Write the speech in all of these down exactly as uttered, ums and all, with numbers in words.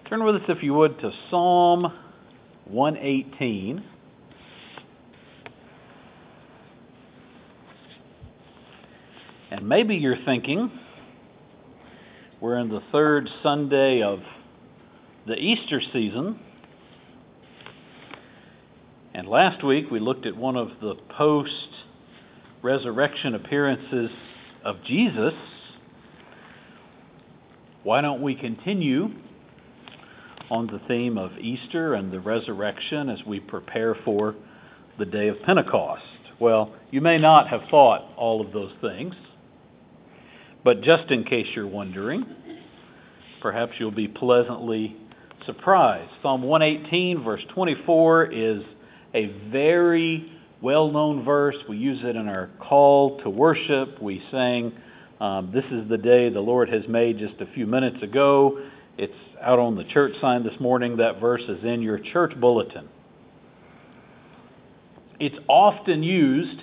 Turn with us, if you would, to Psalm one eighteen. And maybe you're thinking, we're in the third Sunday of the Easter season. And last week we looked at one of the post-resurrection appearances of Jesus. Why don't we continue on the theme of Easter and the resurrection as we prepare for the day of Pentecost? Well, you may not have thought all of those things, but just in case you're wondering, perhaps you'll be pleasantly surprised. Psalm one eighteen, verse twenty-four, is a very well-known verse. We use it in our call to worship. We sang, um, "This is the day the Lord has made," just a few minutes ago. It's out on the church sign this morning. That verse is in your church bulletin. It's often used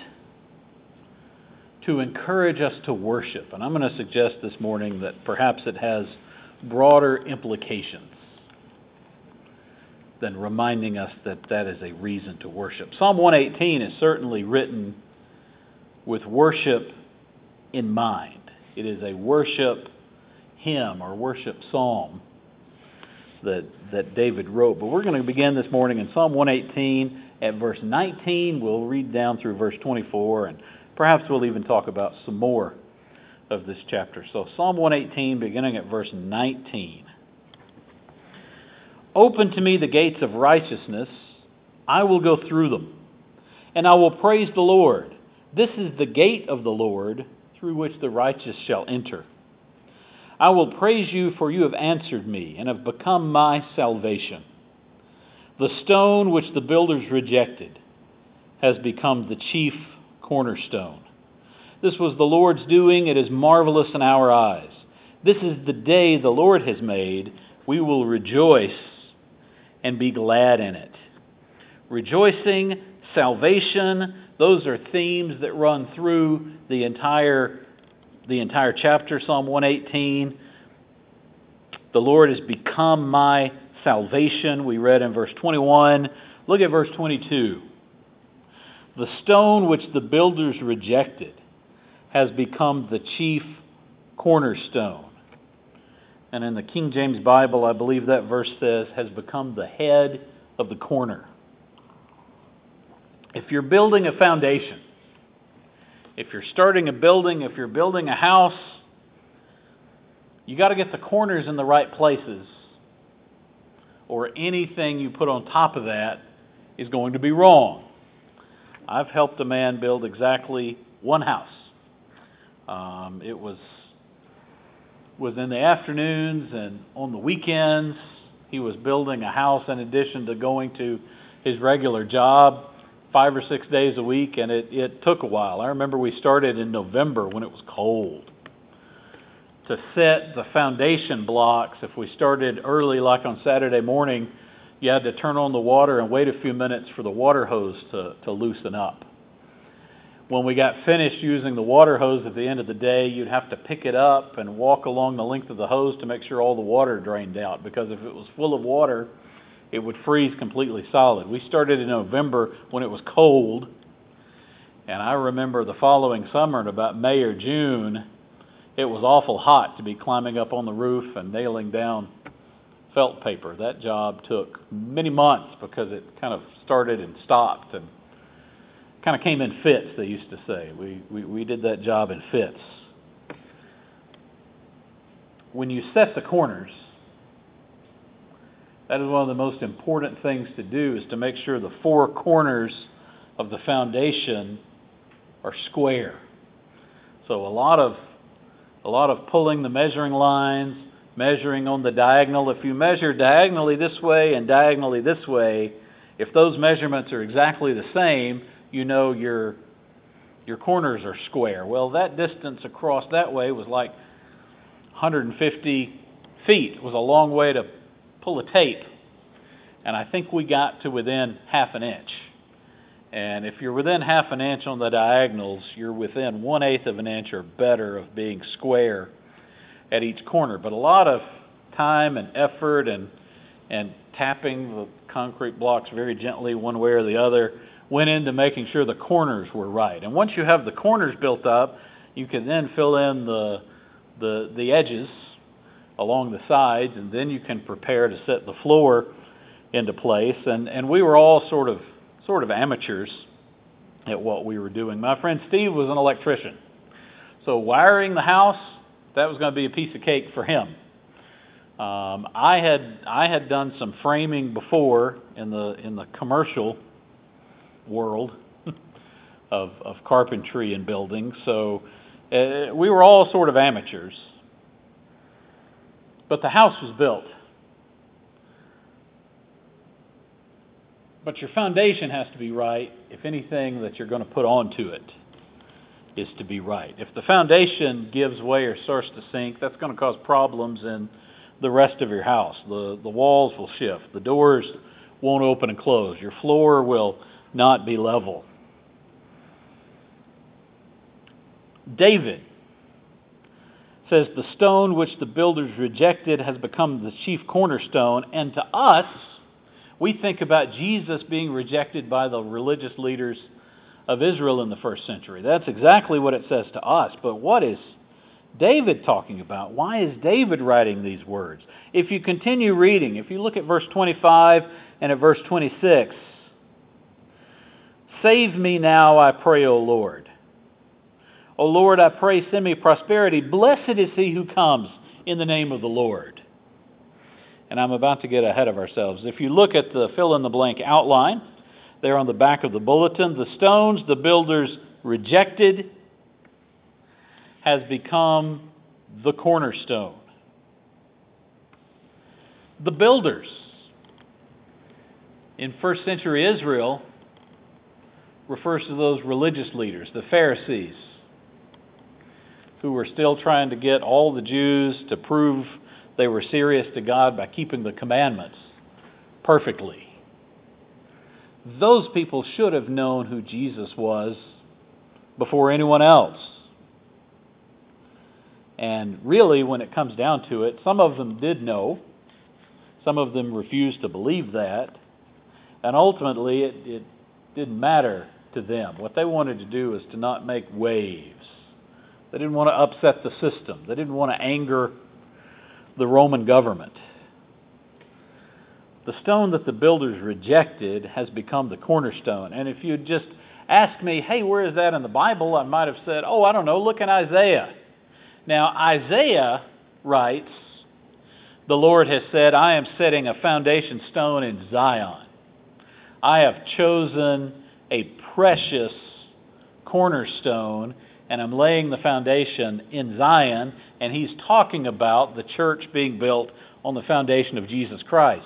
to encourage us to worship. And I'm going to suggest this morning that perhaps it has broader implications than reminding us that that is a reason to worship. Psalm one eighteen is certainly written with worship in mind. It is a worship hymn or worship psalm that that David wrote. But we're going to begin this morning in Psalm one eighteen at verse nineteen. We'll read down through verse twenty-four, and perhaps we'll even talk about some more of this chapter. So Psalm one eighteen, beginning at verse nineteen. "Open to me the gates of righteousness. I will go through them, and I will praise the Lord. This is the gate of the Lord, through which the righteous shall enter. I will praise you, for you have answered me, and have become my salvation. The stone which the builders rejected has become the chief cornerstone. This was the Lord's doing. It is marvelous in our eyes. This is the day the Lord has made. We will rejoice and be glad in it." Rejoicing, salvation, those are themes that run through the entire the entire chapter, Psalm one eighteen. The Lord has become my salvation, we read in verse twenty-one. Look at verse twenty-two. "The stone which the builders rejected has become the chief cornerstone." And in the King James Bible, I believe that verse says, has become the head of the corner. If you're building a foundation, if you're starting a building, if you're building a house, you got to get the corners in the right places, or anything you put on top of that is going to be wrong. I've helped a man build exactly one house. Um, it was was in the afternoons and on the weekends. He was building a house in addition to going to his regular job five or six days a week, and it, it took a while. I remember we started in November when it was cold. To set the foundation blocks, if we started early like on Saturday morning, you had to turn on the water and wait a few minutes for the water hose to, to loosen up. When we got finished using the water hose at the end of the day, you'd have to pick it up and walk along the length of the hose to make sure all the water drained out, because if it was full of water, it would freeze completely solid. We started in November when it was cold, and I remember the following summer in about May or June, it was awful hot to be climbing up on the roof and nailing down felt paper. That job took many months because it kind of started and stopped and kind of came in fits, they used to say. We, we, we did that job in fits. When you set the corners, that is one of the most important things to do, is to make sure the four corners of the foundation are square. So a lot of a lot of pulling the measuring lines, measuring on the diagonal. If you measure diagonally this way and diagonally this way, if those measurements are exactly the same, you know your your corners are square. Well, that distance across that way was like one hundred fifty feet. It was a long way to pull a tape. And I think we got to within half an inch. And if you're within half an inch on the diagonals, you're within one-eighth of an inch or better of being square at each corner. But a lot of time and effort and and tapping the concrete blocks very gently one way or the other, went into making sure the corners were right. And once you have the corners built up, you can then fill in the the, the edges along the sides, and then you can prepare to set the floor into place. And, and we were all sort of sort of amateurs at what we were doing. My friend Steve was an electrician, so wiring the house, that was going to be a piece of cake for him. Um, I had I had done some framing before in the in the commercial world of of carpentry and building, so uh, we were all sort of amateurs. But the house was built. But your foundation has to be right if anything that you're going to put onto it is to be right. If the foundation gives way or starts to sink, that's going to cause problems in the rest of your house. The, the walls will shift. The doors won't open and close. Your floor will not be level. David says, the stone which the builders rejected has become the chief cornerstone. And to us, we think about Jesus being rejected by the religious leaders of Israel in the first century. That's exactly what it says to us. But what is David talking about? Why is David writing these words? If you continue reading, if you look at verse twenty-five and at verse twenty-six, save me now, I pray, O Lord. O Lord, I pray, send me prosperity. Blessed is he who comes in the name of the Lord. And I'm about to get ahead of ourselves. If you look at the fill-in-the-blank outline, there on the back of the bulletin, the stones the builders rejected has become the cornerstone. The builders in first century Israel refers to those religious leaders, the Pharisees, who were still trying to get all the Jews to prove they were serious to God by keeping the commandments perfectly. Those people should have known who Jesus was before anyone else. And really, when it comes down to it, some of them did know. Some of them refused to believe that. And ultimately, it, it didn't matter to them. What they wanted to do was to not make waves. They didn't want to upset the system. They didn't want to anger the Roman government. The stone that the builders rejected has become the cornerstone. And if you'd just asked me, hey, where is that in the Bible? I might have said, oh, I don't know, look in Isaiah. Now, Isaiah writes, the Lord has said, I am setting a foundation stone in Zion. I have chosen a precious cornerstone, and I'm laying the foundation in Zion, and he's talking about the church being built on the foundation of Jesus Christ.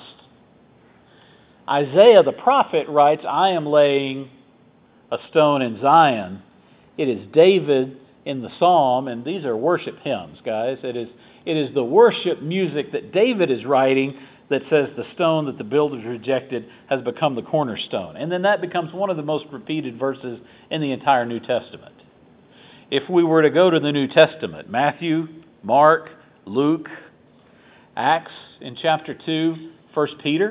Isaiah the prophet writes, I am laying a stone in Zion. It is David in the psalm, and these are worship hymns, guys. It is, it is the worship music that David is writing that says the stone that the builders rejected has become the cornerstone. And then that becomes one of the most repeated verses in the entire New Testament. If we were to go to the New Testament, Matthew, Mark, Luke, Acts in chapter two, First Peter,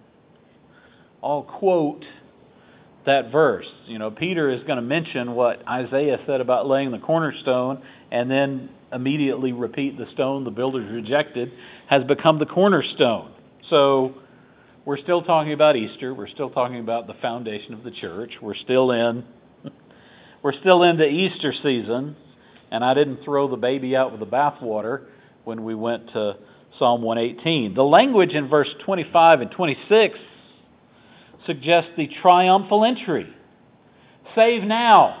all quote that verse. You know, Peter is going to mention what Isaiah said about laying the cornerstone and then immediately repeat the stone the builders rejected has become the cornerstone. So we're still talking about Easter. We're still talking about the foundation of the church. We're still in We're still in the Easter season, and I didn't throw the baby out with the bathwater when we went to Psalm one eighteen. The language in verse twenty-five and twenty-six suggests the triumphal entry. Save now.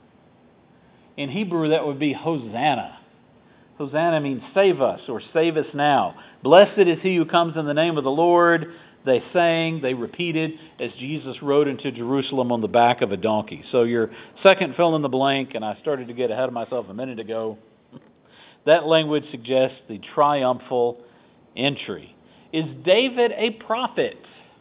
In Hebrew, that would be Hosanna. Hosanna means save us or save us now. Blessed is he who comes in the name of the Lord. They sang, they repeated as Jesus rode into Jerusalem on the back of a donkey. So your second fill in the blank, and I started to get ahead of myself a minute ago, that language suggests the triumphal entry. Is David a prophet?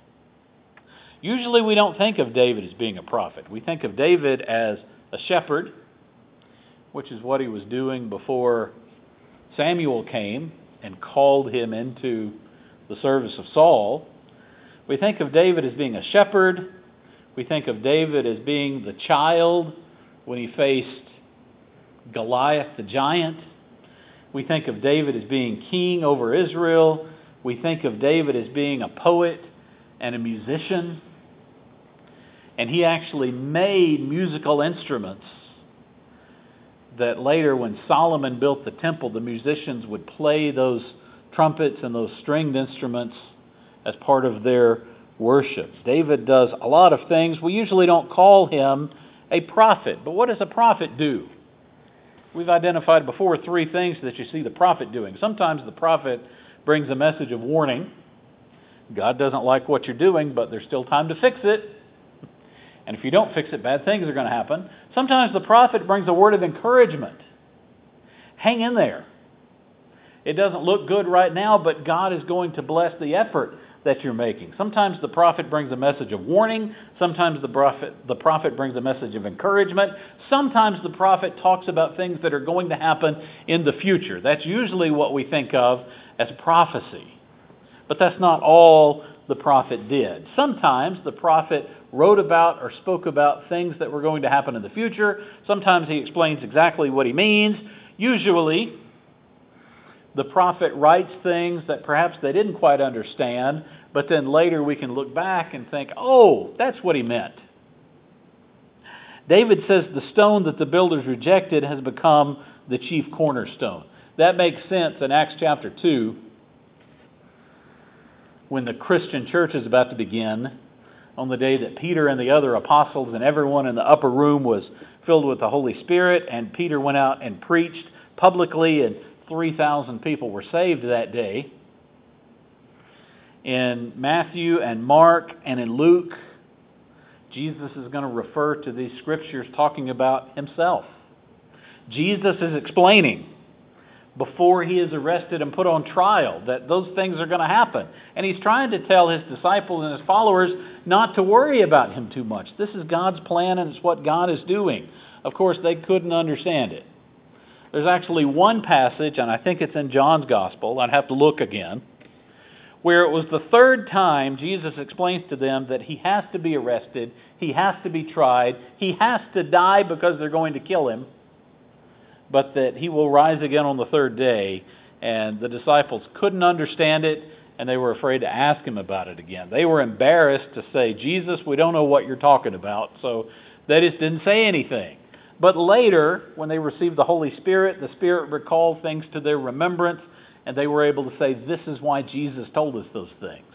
Usually we don't think of David as being a prophet. We think of David as a shepherd, which is what he was doing before Samuel came and called him into the service of Saul. We think of David as being a shepherd. We think of David as being the child when he faced Goliath the giant. We think of David as being king over Israel. We think of David as being a poet and a musician. And he actually made musical instruments that later, when Solomon built the temple, the musicians would play those trumpets and those stringed instruments as part of their worship. David does a lot of things. We usually don't call him a prophet, but what does a prophet do? We've identified before three things that you see the prophet doing. Sometimes the prophet brings a message of warning. God doesn't like what you're doing, but there's still time to fix it. And if you don't fix it, bad things are going to happen. Sometimes the prophet brings a word of encouragement. Hang in there. It doesn't look good right now, but God is going to bless the effort that you're making. Sometimes the prophet brings a message of warning. Sometimes the prophet, the prophet brings a message of encouragement. Sometimes the prophet talks about things that are going to happen in the future. That's usually what we think of as prophecy. But that's not all the prophet did. Sometimes the prophet wrote about or spoke about things that were going to happen in the future. Sometimes he explains exactly what he means. Usually, the prophet writes things that perhaps they didn't quite understand, but then later we can look back and think, oh, that's what he meant. David says the stone that the builders rejected has become the chief cornerstone. That makes sense in Acts chapter two, when the Christian church is about to begin, on the day that Peter and the other apostles and everyone in the upper room was filled with the Holy Spirit, and Peter went out and preached publicly, and three thousand people were saved that day. In Matthew and Mark and in Luke, Jesus is going to refer to these scriptures talking about himself. Jesus is explaining before he is arrested and put on trial that those things are going to happen. And he's trying to tell his disciples and his followers not to worry about him too much. This is God's plan and it's what God is doing. Of course, they couldn't understand it. There's actually one passage, and I think it's in John's Gospel, I'd have to look again, where it was the third time Jesus explains to them that he has to be arrested, he has to be tried, he has to die because they're going to kill him, but that he will rise again on the third day. And the disciples couldn't understand it, and they were afraid to ask him about it again. They were embarrassed to say, Jesus, we don't know what you're talking about, so they just didn't say anything. But later, when they received the Holy Spirit, the Spirit recalled things to their remembrance, and they were able to say, this is why Jesus told us those things.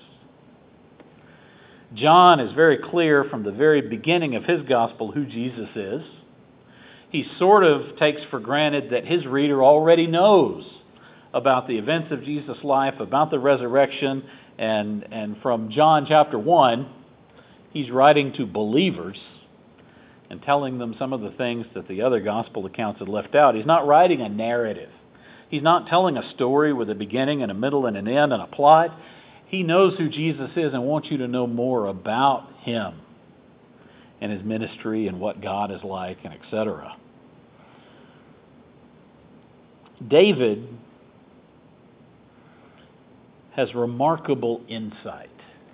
John is very clear from the very beginning of his gospel who Jesus is. He sort of takes for granted that his reader already knows about the events of Jesus' life, about the resurrection, and, and from John chapter one, he's writing to believers and telling them some of the things that the other gospel accounts had left out. He's not writing a narrative. He's not telling a story with a beginning and a middle and an end and a plot. He knows who Jesus is and wants you to know more about him and his ministry and what God is like and et cetera. David has remarkable insight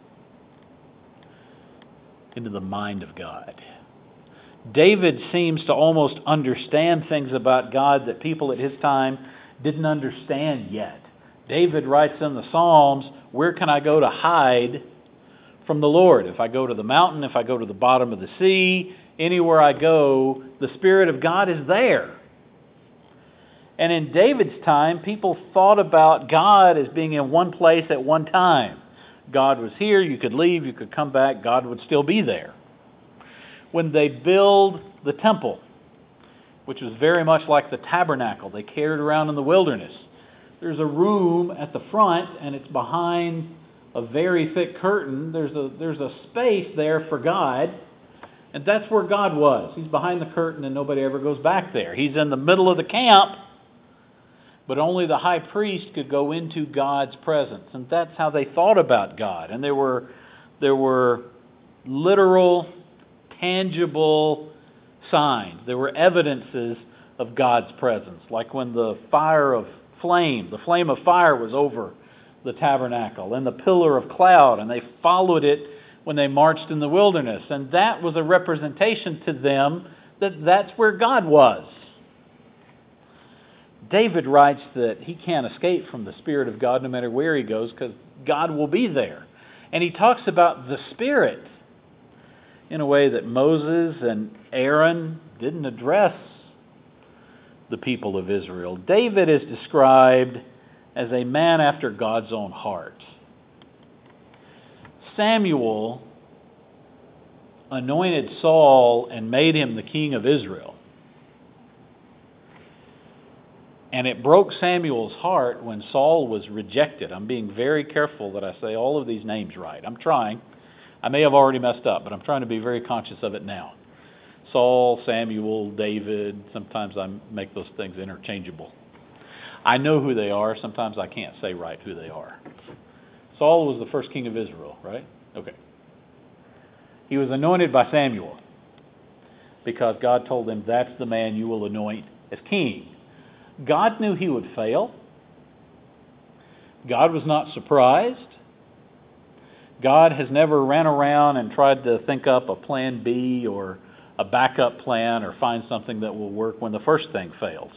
into the mind of God. David seems to almost understand things about God that people at his time didn't understand yet. David writes in the Psalms, where can I go to hide from the Lord? If I go to the mountain, if I go to the bottom of the sea, anywhere I go, the Spirit of God is there. And in David's time, people thought about God as being in one place at one time. God was here, you could leave, you could come back, God would still be there. When they build the temple, which was very much like the tabernacle they carried around in the wilderness, there's a room at the front and it's behind a very thick curtain. There's a, there's a space there for God, and that's where God was. He's behind the curtain and nobody ever goes back there. He's in the middle of the camp, but only the high priest could go into God's presence. And that's how they thought about God. And there were there were literal, tangible signs. There were evidences of God's presence. Like when the fire of flame, the flame of fire was over the tabernacle and the pillar of cloud, and they followed it when they marched in the wilderness. And that was a representation to them that that's where God was. David writes that he can't escape from the Spirit of God no matter where he goes, because God will be there. And he talks about the Spirit in a way that Moses and Aaron didn't address the people of Israel. David is described as a man after God's own heart. Samuel anointed Saul and made him the king of Israel. And it broke Samuel's heart when Saul was rejected. I'm being very careful that I say all of these names right. I'm trying. I may have already messed up, but I'm trying to be very conscious of it now. Saul, Samuel, David, sometimes I make those things interchangeable. I know who they are. Sometimes I can't say right who they are. Saul was the first king of Israel, right? Okay. He was anointed by Samuel because God told him, that's the man you will anoint as king. God knew he would fail. God was not surprised. God has never ran around and tried to think up a plan B or a backup plan or find something that will work when the first thing fails.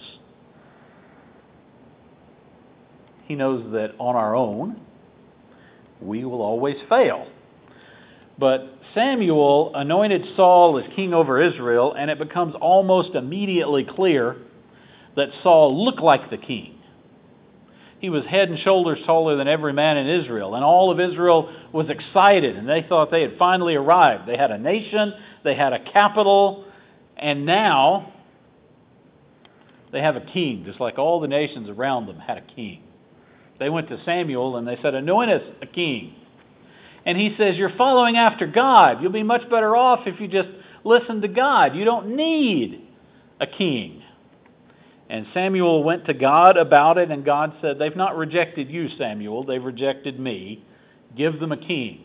He knows that on our own, we will always fail. But Samuel anointed Saul as king over Israel, and it becomes almost immediately clear that Saul looked like the king. He was head and shoulders taller than every man in Israel, and all of Israel was excited, and they thought they had finally arrived. They had a nation, they had a capital, and now they have a king, just like all the nations around them had a king. They went to Samuel and they said, anoint us a king. And he says, you're following after God. You'll be much better off if you just listen to God. You don't need a king. And Samuel went to God about it, and God said, they've not rejected you, Samuel. They've rejected me. Give them a king.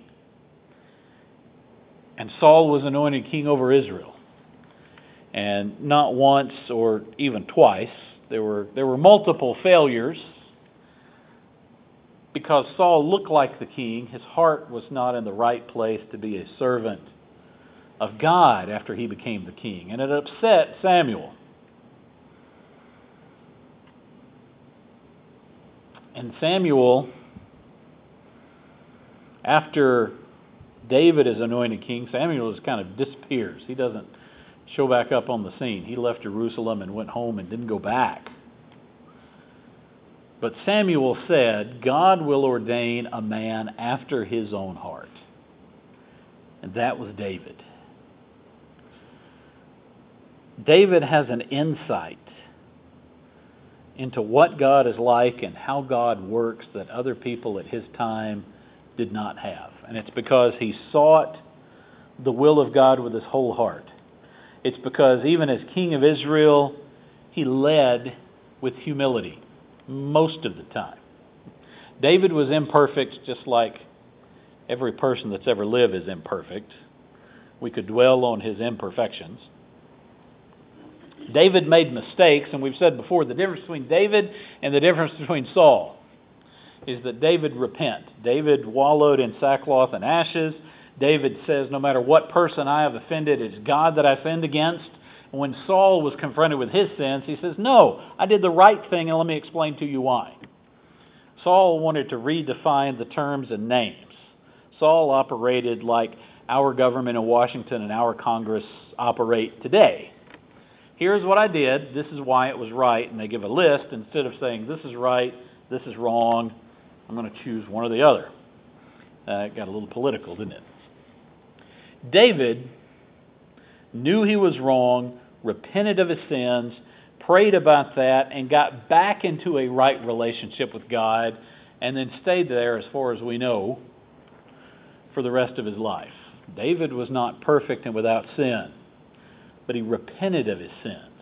And Saul was anointed king over Israel. And not once or even twice. There were, there were multiple failures. Because Saul looked like the king, his heart was not in the right place to be a servant of God after he became the king. And it upset Samuel. And Samuel, after David is anointed king, Samuel just kind of disappears. He doesn't show back up on the scene. He left Jerusalem and went home and didn't go back. But Samuel said, God will ordain a man after his own heart. And that was David. David has an insight into what God is like and how God works that other people at his time did not have. And it's because he sought the will of God with his whole heart. It's because even as king of Israel, he led with humility most of the time. David was imperfect, just like every person that's ever lived is imperfect. We could dwell on his imperfections. David made mistakes, and we've said before, the difference between David and the difference between Saul is that David repent. David wallowed in sackcloth and ashes. David says, no matter what person I have offended, it's God that I sinned against. And when Saul was confronted with his sins, he says, no, I did the right thing, and let me explain to you why. Saul wanted to redefine the terms and names. Saul operated like our government in Washington and our Congress operate today. Here's what I did, this is why it was right, and they give a list instead of saying this is right, this is wrong, I'm going to choose one or the other. Uh, it got a little political, didn't it? David knew he was wrong, repented of his sins, prayed about that, and got back into a right relationship with God, and then stayed there, as far as we know, for the rest of his life. David was not perfect and without sin, but he repented of his sins.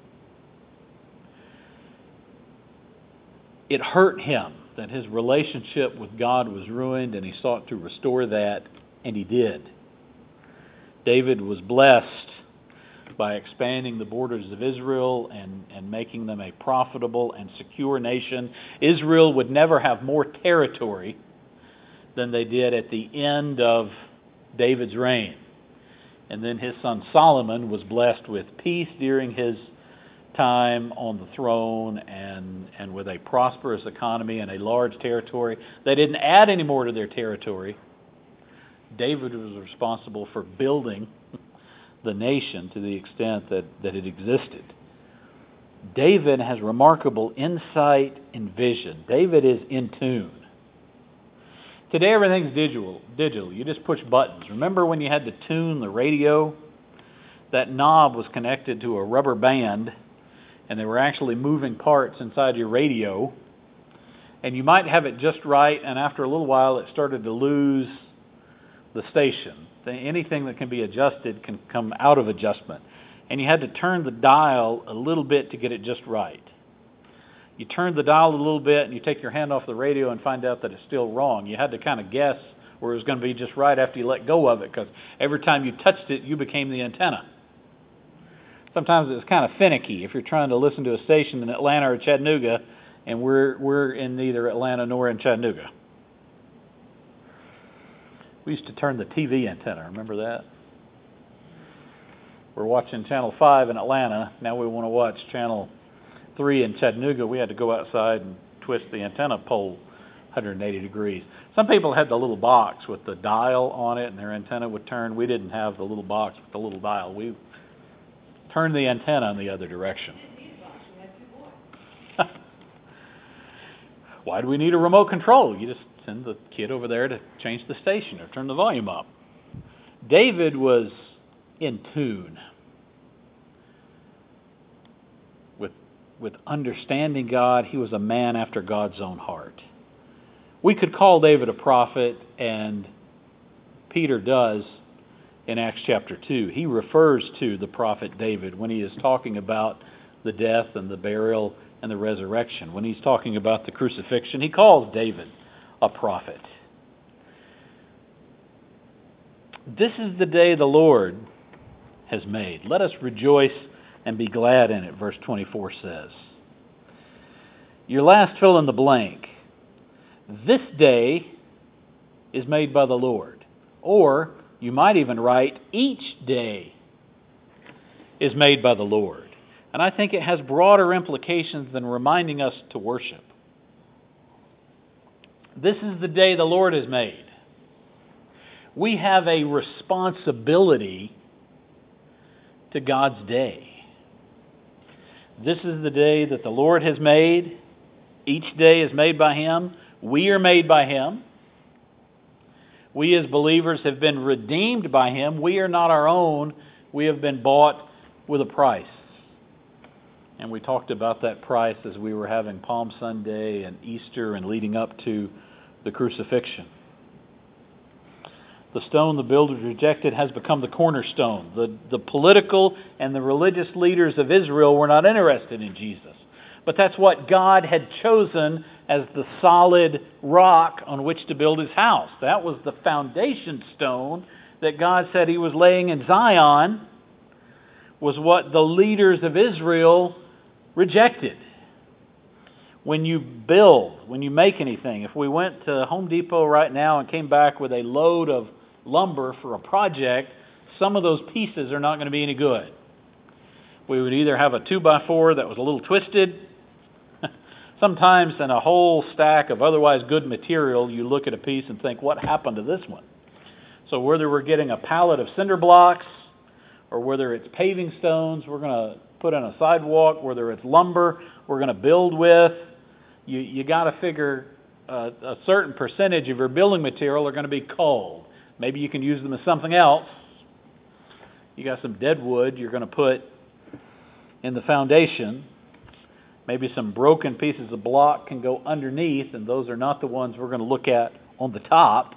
It hurt him that his relationship with God was ruined, and he sought to restore that, and he did. David was blessed by expanding the borders of Israel and, and making them a profitable and secure nation. Israel would never have more territory than they did at the end of David's reign. And then his son Solomon was blessed with peace during his time on the throne and, and with a prosperous economy and a large territory. They didn't add any more to their territory. David was responsible for building the nation to the extent that, that it existed. David has remarkable insight and vision. David is in tune. Today everything's digital. Digital. You just push buttons. Remember when you had to tune the radio? That knob was connected to a rubber band, and there were actually moving parts inside your radio. And you might have it just right, and after a little while it started to lose the station. Anything that can be adjusted can come out of adjustment. And you had to turn the dial a little bit to get it just right. You turn the dial a little bit and you take your hand off the radio and find out that it's still wrong. You had to kind of guess where it was going to be just right after you let go of it, because every time you touched it, you became the antenna. Sometimes it's kind of finicky if you're trying to listen to a station in Atlanta or Chattanooga, and we're we're in neither Atlanta nor in Chattanooga. We used to turn the T V antenna. Remember that? We're watching Channel five in Atlanta. Now we want to watch Channel three in Chattanooga. We had to go outside and twist the antenna pole one hundred eighty degrees. Some people had the little box with the dial on it and their antenna would turn. We didn't have the little box with the little dial. We turned the antenna in the other direction. Why do we need a remote control? You just send the kid over there to change the station or turn the volume up. David was in tune with with understanding God. He was a man after God's own heart. We could call David a prophet, and Peter does in Acts chapter two. He refers to the prophet David when he is talking about the death and the burial and the resurrection. When he's talking about the crucifixion, he calls David a prophet. This is the day the Lord has made. Let us rejoice and be glad in it, verse twenty-four says. Your last fill in the blank. This day is made by the Lord. Or you might even write, each day is made by the Lord. And I think it has broader implications than reminding us to worship. This is the day the Lord has made. We have a responsibility to God's day. This is the day that the Lord has made. Each day is made by Him. We are made by Him. We as believers have been redeemed by Him. We are not our own. We have been bought with a price. And we talked about that price as we were having Palm Sunday and Easter and leading up to the crucifixion. The stone the builders rejected has become the cornerstone. The, the political and the religious leaders of Israel were not interested in Jesus. But that's what God had chosen as the solid rock on which to build His house. That was the foundation stone that God said He was laying in Zion, was what the leaders of Israel rejected. When you build, when you make anything, if we went to Home Depot right now and came back with a load of lumber for a project, some of those pieces are not going to be any good. We would either have a two by four that was a little twisted. Sometimes in a whole stack of otherwise good material, you look at a piece and think, what happened to this one? So whether we're getting a pallet of cinder blocks or whether it's paving stones we're going to put in a sidewalk, whether it's lumber we're going to build with, you you got to figure uh, a certain percentage of your building material are going to be cold. Maybe you can use them as something else. You got some dead wood you're going to put in the foundation. Maybe some broken pieces of block can go underneath, and those are not the ones we're going to look at on the top.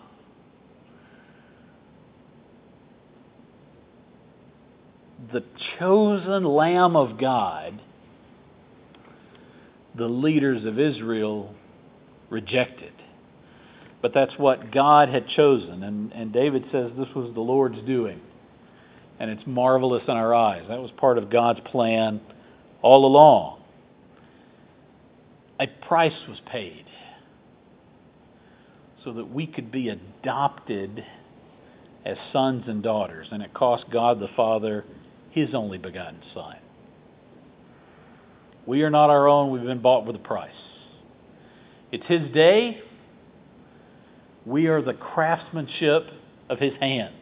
The chosen Lamb of God, the leaders of Israel rejected. But that's what God had chosen. And, and David says this was the Lord's doing. and it's marvelous in our eyes. That was part of God's plan all along. A price was paid so that we could be adopted as sons and daughters, and it cost God the Father His only begotten Son. We are not our own. We've been bought with a price. It's His day. We are the craftsmanship of His hands.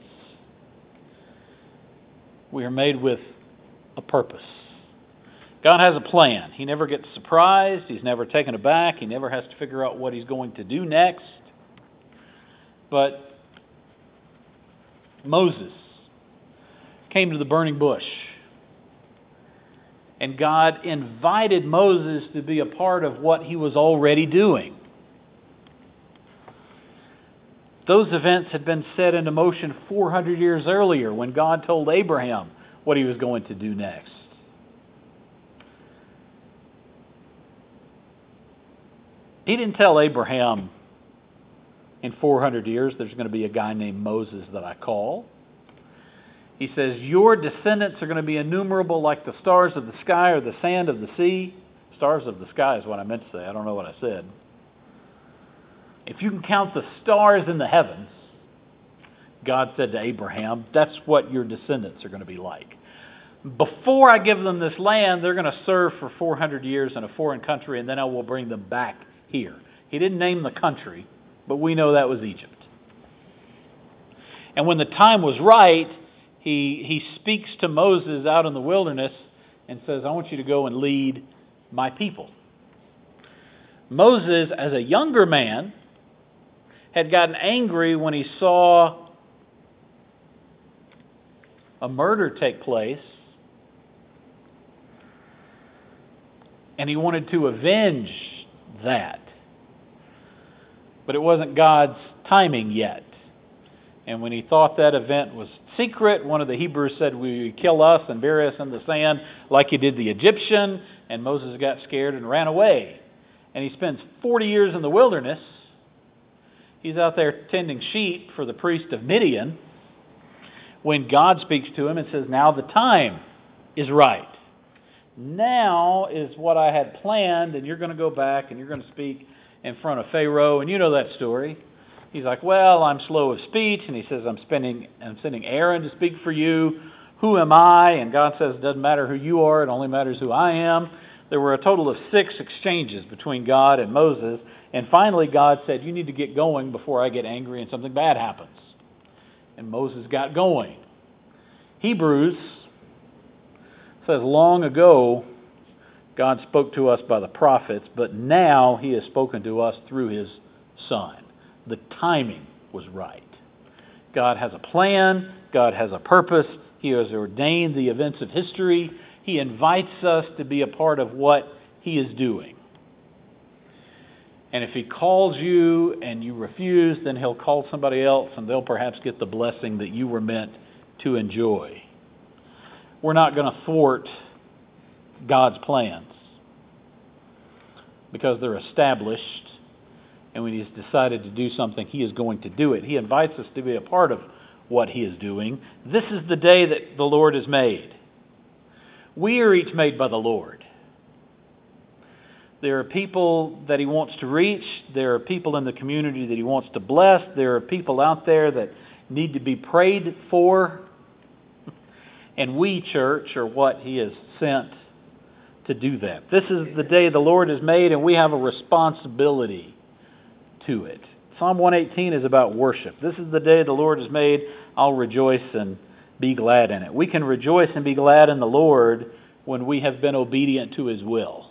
We are made with a purpose. God has a plan. He never gets surprised. He's never taken aback. He never has to figure out what He's going to do next. But Moses came to the burning bush, and God invited Moses to be a part of what He was already doing. Those events had been set into motion four hundred years earlier when God told Abraham what He was going to do next. He didn't tell Abraham, in four hundred years, there's going to be a guy named Moses that I call. He says, your descendants are going to be innumerable like the stars of the sky or the sand of the sea. Stars of the sky is what I meant to say. I don't know what I said. If you can count the stars in the heavens, God said to Abraham, that's what your descendants are going to be like. Before I give them this land, they're going to serve for four hundred years in a foreign country, and then I will bring them back here. He didn't name the country, but we know that was Egypt. And when the time was right, he, he speaks to Moses out in the wilderness and says, I want you to go and lead my people. Moses, as a younger man, had gotten angry when he saw a murder take place, and he wanted to avenge that. But it wasn't God's timing yet. And when he thought that event was secret, one of the Hebrews said, will you kill us and bury us in the sand like you did the Egyptian? And Moses got scared and ran away. And he spends forty years in the wilderness. He's out there tending sheep for the priest of Midian when God speaks to him and says, now the time is right. Now is what I had planned, and you're going to go back and you're going to speak in front of Pharaoh. And you know that story. He's like, well, I'm slow of speech. And he says, I'm, spending, I'm sending Aaron to speak for you. Who am I? And God says, it doesn't matter who you are. It only matters who I am. There were a total of six exchanges between God and Moses. And finally, God said, you need to get going before I get angry and something bad happens. And Moses got going. Hebrews says, long ago, God spoke to us by the prophets, but now He has spoken to us through His Son. The timing was right. God has a plan. God has a purpose. He has ordained the events of history. He invites us to be a part of what He is doing. And if He calls you and you refuse, then He'll call somebody else, and they'll perhaps get the blessing that you were meant to enjoy. We're not going to thwart God's plans because they're established, and when He's decided to do something, He is going to do it. He invites us to be a part of what He is doing. This is the day that the Lord has made. We are each made by the Lord. There are people that He wants to reach. There are people in the community that He wants to bless. There are people out there that need to be prayed for. And we, church, are what He has sent to do that. This is the day the Lord has made, and we have a responsibility to it. Psalm one eighteen is about worship. This is the day the Lord has made. I'll rejoice and be glad in it. We can rejoice and be glad in the Lord when we have been obedient to His will.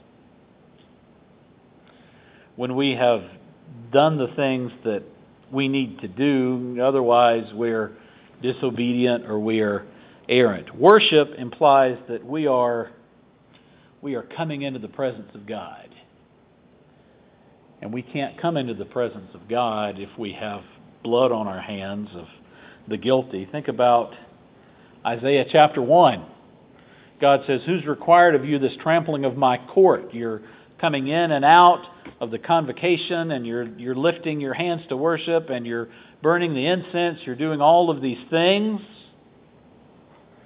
When we have done the things that we need to do, otherwise we're disobedient or we are errant. Worship implies that we are we are coming into the presence of God. And we can't come into the presence of God if we have blood on our hands of the guilty. Think about Isaiah chapter one. God says, who's required of you this trampling of my court? You're coming in and out of the convocation, and you're you're lifting your hands to worship, and you're burning the incense. You're doing all of these things.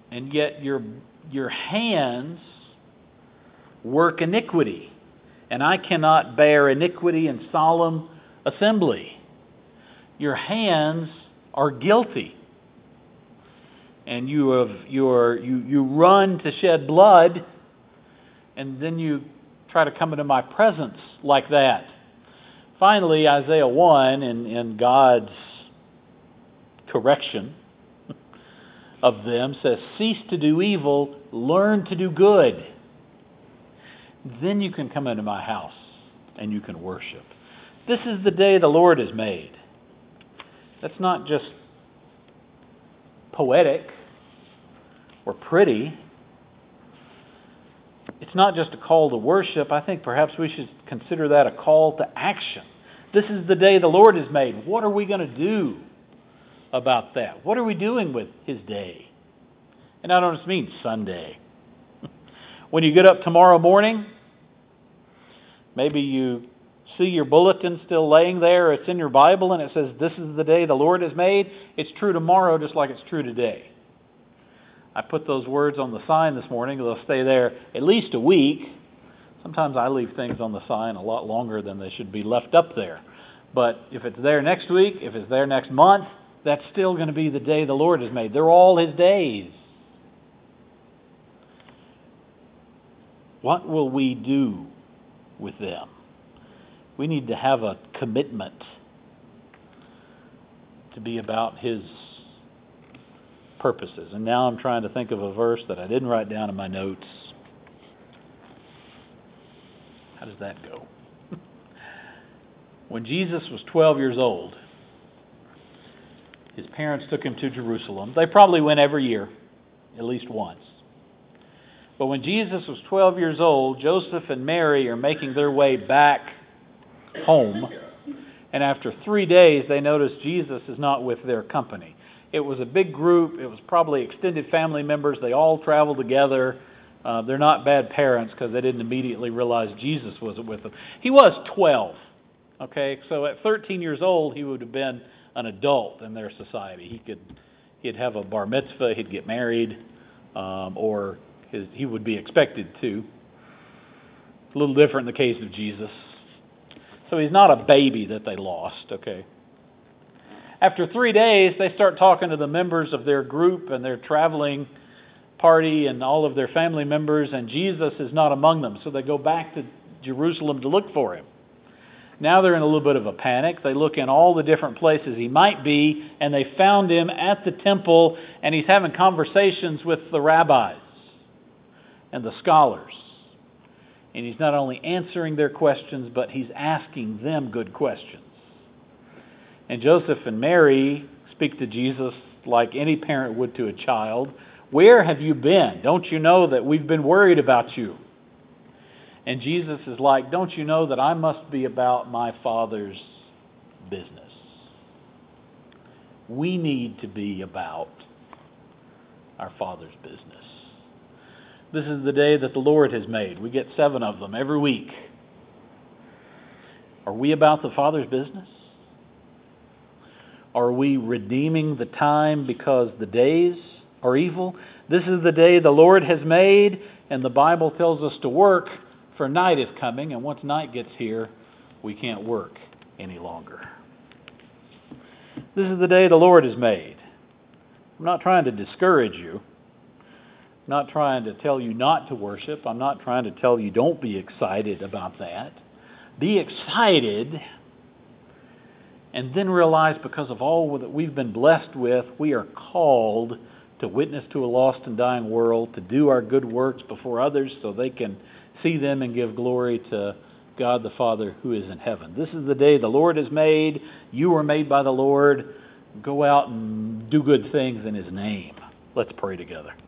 and yet your your hands work iniquity, and I cannot bear iniquity in solemn assembly. Your hands are guilty, and you have you're you you run to shed blood, and then you try to come into my presence like that. Finally, Isaiah one, in, in God's correction of them, says, cease to do evil, learn to do good. Then you can come into my house and you can worship. This is the day the Lord has made. That's not just poetic or pretty. It's not just a call to worship. I think perhaps we should consider that a call to action. This is the day the Lord has made. What are we going to do about that? What are we doing with His day? And I don't just mean Sunday. When you get up tomorrow morning, maybe you see your bulletin still laying there. It's in your Bible and it says, this is the day the Lord has made. It's true tomorrow just like it's true today. I put those words on the sign this morning. They'll stay there at least a week. Sometimes I leave things on the sign a lot longer than they should be left up there. But if it's there next week, if it's there next month, that's still going to be the day the Lord has made. They're all His days. What will we do with them? We need to have a commitment to be about His purposes. And now I'm trying to think of a verse that I didn't write down in my notes. How does that go? When Jesus was twelve years old, His parents took Him to Jerusalem. They probably went every year, at least once. But when Jesus was twelve years old, Joseph and Mary are making their way back home. And after three days, they notice Jesus is not with their company. It was a big group. It was probably extended family members. They all traveled together. Uh, they're not bad parents because they didn't immediately realize Jesus wasn't with them. He was twelve. Okay, so at thirteen years old, he would have been an adult in their society. He could, he'd have a bar mitzvah. He'd get married, um, or his, he would be expected to. A little different in the case of Jesus. So he's not a baby that they lost. Okay. After three days, they start talking to the members of their group and their traveling party and all of their family members, and Jesus is not among them. So they go back to Jerusalem to look for Him. Now they're in a little bit of a panic. They look in all the different places He might be, and they found Him at the temple, and He's having conversations with the rabbis and the scholars. And He's not only answering their questions, but He's asking them good questions. And Joseph and Mary speak to Jesus like any parent would to a child. Where have you been? Don't you know that we've been worried about you? And Jesus is like, don't you know that I must be about my Father's business? We need to be about our Father's business. This is the day that the Lord has made. We get seven of them every week. Are we about the Father's business? Are we redeeming the time because the days are evil? This is the day the Lord has made, and the Bible tells us to work, for night is coming, and once night gets here, we can't work any longer. This is the day the Lord has made. I'm not trying to discourage you. I'm not trying to tell you not to worship. I'm not trying to tell you don't be excited about that. Be excited, and then realize because of all that we've been blessed with, we are called to witness to a lost and dying world, to do our good works before others so they can see them and give glory to God the Father who is in heaven. This is the day the Lord has made. You were made by the Lord. Go out and do good things in His name. Let's pray together.